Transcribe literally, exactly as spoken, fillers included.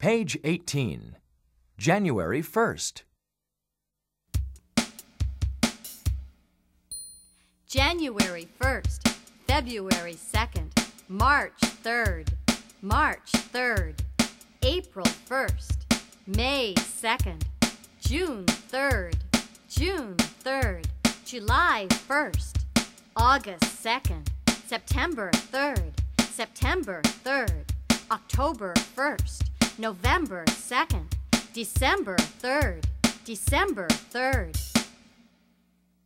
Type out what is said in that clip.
Page eighteen. January first. January first, February second, March third, March third, April first, May second, June third, June third, July first, August second, September third, September third, October first, November second, December third, December third,